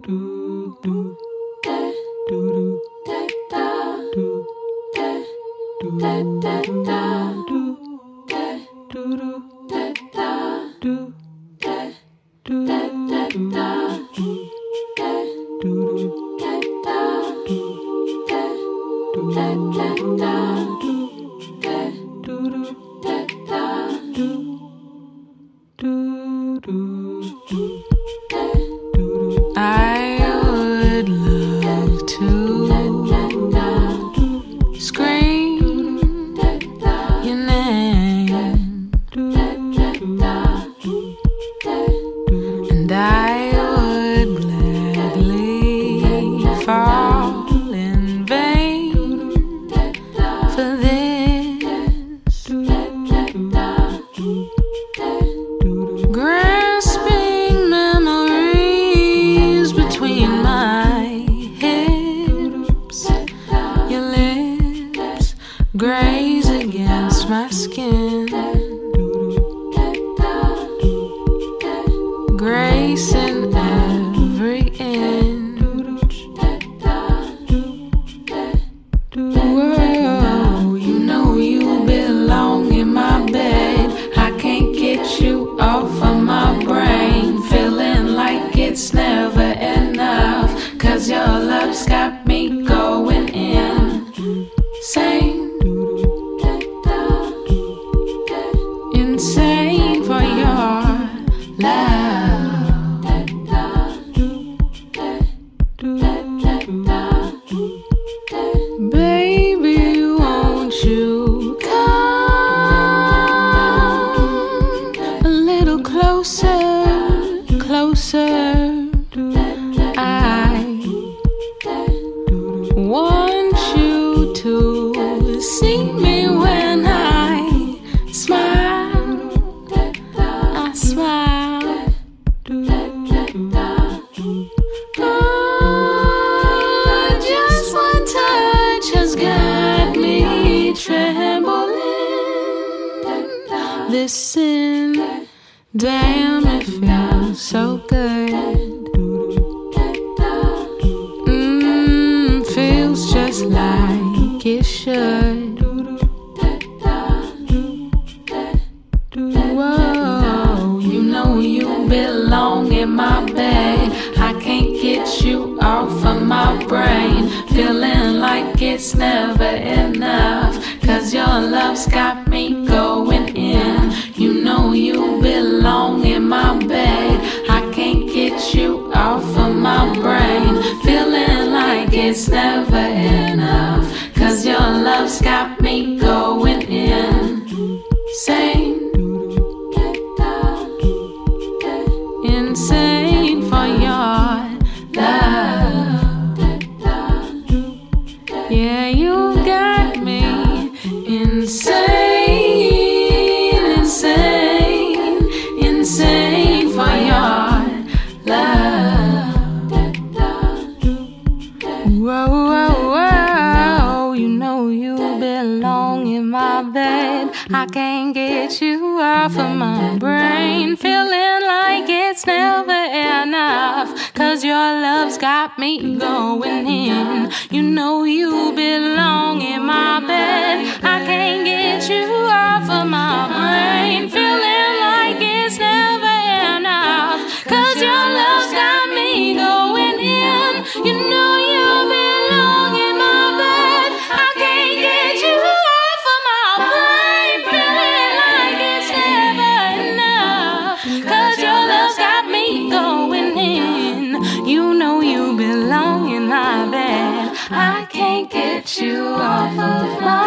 I would love to scream your name, and I would gladly fall in vain for this, grasping memories between my hips. Your lips graze against my skin, grace in every inch. Whoa, you know you belong in my bed. I can't get you off of my brain, feeling like it's never enough, 'cause your love's got me going insane. Insane for your love. Baby, won't you come a little closer, closer? I want you to see me when I smile. I smile. Oh, just one touch has got me trembling. Listen, damn, it feels so good. Feels just like it should. Whoa, you know you belong in my bed. I can't get you off of my brain, feeling like it's never enough, 'cause your love's got me going in. You know you belong in my bed. I can't get you off of my brain, feeling like it's never enough, 'cause your love's got me going insane. Insane for your love. Yeah, you got me insane, insane, insane for your love. Whoa, whoa, whoa, you know you belong in my bed. I can't get you off of my brain, feeling like it's never enough, 'cause your love's got me going in. You know you belong in my bed. I can't get you off of my brain, feeling like it's never enough, 'cause your love's got me going in. You know you belong in my bed. I can't get you off of my brain, feeling like it's never enough, 'cause your love's got me going in. You know you belong in my bed. I can't get you off of my